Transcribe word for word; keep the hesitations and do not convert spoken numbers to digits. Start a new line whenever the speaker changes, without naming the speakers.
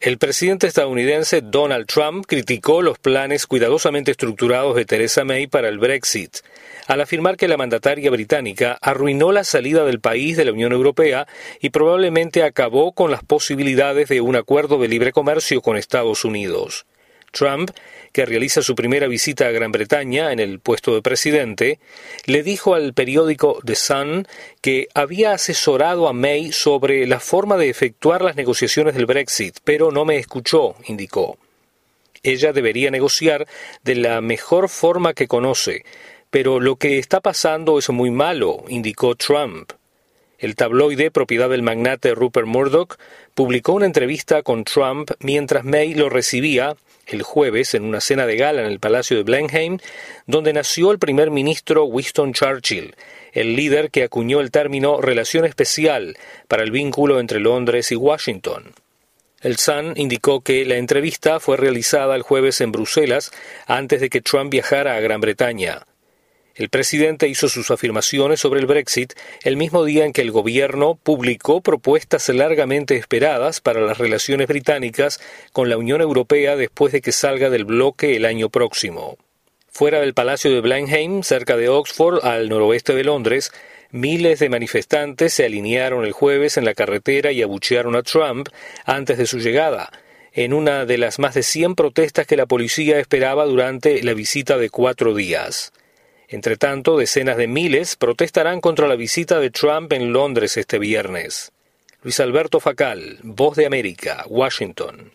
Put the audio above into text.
El presidente estadounidense Donald Trump criticó los planes cuidadosamente estructurados de Theresa May para el Brexit, al afirmar que la mandataria británica arruinó la salida del país de la Unión Europea y probablemente acabó con las posibilidades de un acuerdo de libre comercio con Estados Unidos. Trump, que realiza su primera visita a Gran Bretaña en el puesto de presidente, le dijo al periódico The Sun que había asesorado a May sobre la forma de efectuar las negociaciones del Brexit, pero no me escuchó, indicó. Ella debería negociar de la mejor forma que conoce, pero lo que está pasando es muy malo, indicó Trump. El tabloide, propiedad del magnate Rupert Murdoch, publicó una entrevista con Trump mientras May lo recibía el jueves en una cena de gala en el Palacio de Blenheim, donde nació el primer ministro Winston Churchill, el líder que acuñó el término relación especial para el vínculo entre Londres y Washington. El Sun indicó que la entrevista fue realizada el jueves en Bruselas antes de que Trump viajara a Gran Bretaña. El presidente hizo sus afirmaciones sobre el Brexit el mismo día en que el gobierno publicó propuestas largamente esperadas para las relaciones británicas con la Unión Europea después de que salga del bloque el año próximo. Fuera del Palacio de Blenheim, cerca de Oxford, al noroeste de Londres, miles de manifestantes se alinearon el jueves en la carretera y abuchearon a Trump antes de su llegada, en una de las más de cien protestas que la policía esperaba durante la visita de cuatro días. Entre tanto, decenas de miles protestarán contra la visita de Trump en Londres este viernes. Luis Alberto Facal, Voz de América, Washington.